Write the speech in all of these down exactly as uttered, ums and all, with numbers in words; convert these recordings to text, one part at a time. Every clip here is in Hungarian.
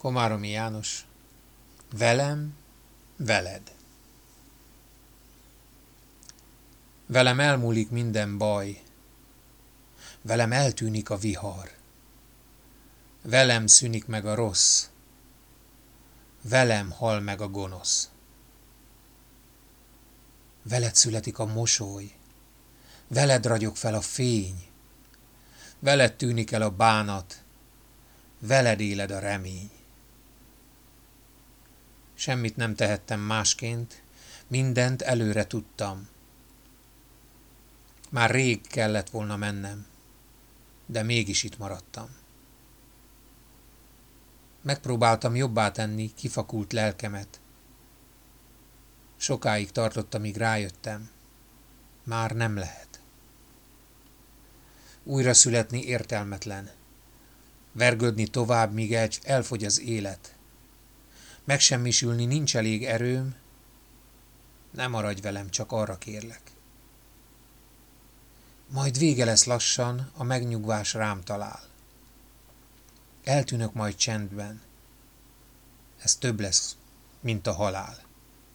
Komáromi János. Velem, veled. Velem elmúlik minden baj, velem eltűnik a vihar, velem szűnik meg a rossz, velem hal meg a gonosz. Veled születik a mosoly, veled ragyog fel a fény, veled tűnik el a bánat, veled éled a remény. Semmit nem tehettem másként, mindent előre tudtam. Már rég kellett volna mennem, de mégis itt maradtam. Megpróbáltam jobbá tenni kifakult lelkemet. Sokáig tartott, amíg rájöttem, már nem lehet. Újra születni értelmetlen, vergődni tovább, míg el, elfogy az élet. Megsemmisülni nincs elég erőm, ne maradj velem, csak arra kérlek. Majd vége lesz lassan, a megnyugvás rám talál. Eltűnök majd csendben, ez több lesz, mint a halál.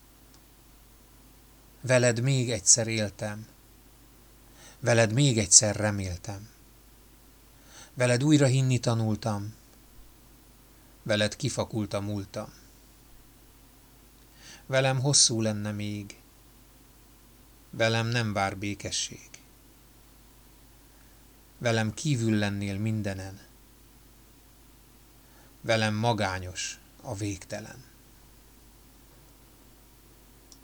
Veled még egyszer éltem, veled még egyszer reméltem. Veled újra hinni tanultam, veled kifakult a múltam. Velem hosszú lenne még, velem nem vár békesség. Velem kívül lennél mindenen, velem magányos a végtelen.